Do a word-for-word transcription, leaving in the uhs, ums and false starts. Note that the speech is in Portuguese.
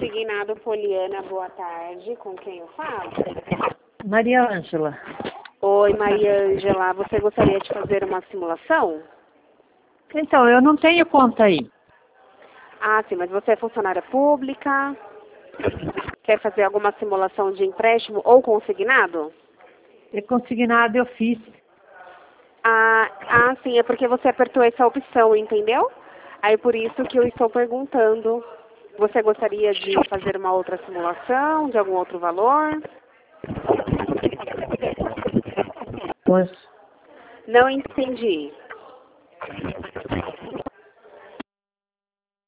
Consignado Poliana, boa tarde. Com quem eu falo? Maria Ângela. Oi, Maria Ângela. Você gostaria de fazer uma simulação? Então, eu não tenho conta aí. Ah, sim, mas você é funcionária pública? Quer fazer alguma simulação de empréstimo ou consignado? É consignado, eu fiz. Ah, ah, sim, é porque você apertou essa opção, entendeu? Aí por isso que eu estou perguntando. Você gostaria de fazer uma outra simulação, de algum outro valor? Pois. Não entendi.